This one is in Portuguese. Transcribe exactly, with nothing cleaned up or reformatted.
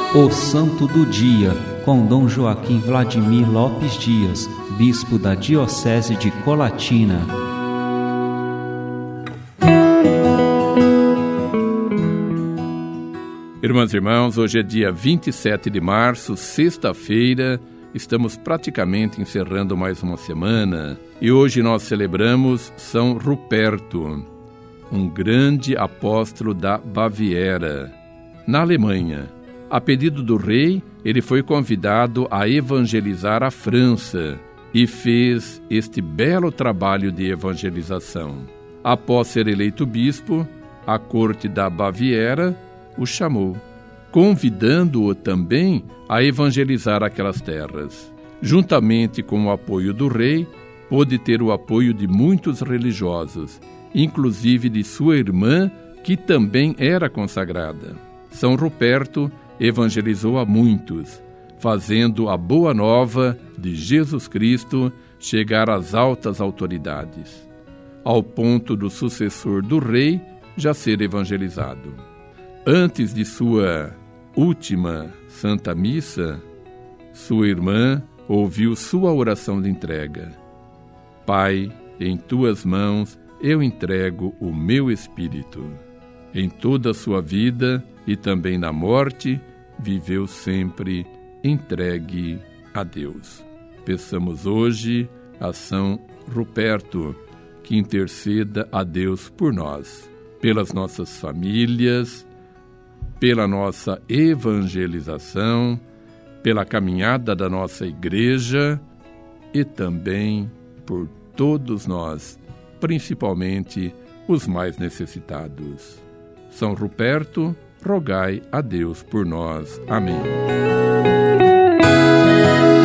O Santo do Dia, com Dom Joaquim Vladimir Lopes Dias, Bispo da Diocese de Colatina. Irmãs e irmãos, hoje é dia vinte e sete de março, sexta-feira. Estamos praticamente encerrando mais uma semana e hoje nós celebramos São Ruperto, um grande apóstolo da Baviera, na Alemanha. A pedido do rei, ele foi convidado a evangelizar a França e fez este belo trabalho de evangelização. Após ser eleito bispo, a corte da Baviera o chamou, convidando-o também a evangelizar aquelas terras. Juntamente com o apoio do rei, pôde ter o apoio de muitos religiosos, inclusive de sua irmã, que também era consagrada. São Ruperto evangelizou a muitos, fazendo a boa nova de Jesus Cristo chegar às altas autoridades, ao ponto do sucessor do rei já ser evangelizado. Antes de sua última Santa Missa, sua irmã ouviu sua oração de entrega. Pai, em tuas mãos eu entrego o meu espírito. Em toda a sua vida e também na morte, viveu sempre entregue a Deus. Peçamos hoje a São Ruperto que interceda a Deus por nós, pelas nossas famílias, pela nossa evangelização, pela caminhada da nossa igreja e também por todos nós, principalmente os mais necessitados. São Ruperto, rogai a Deus por nós. Amém.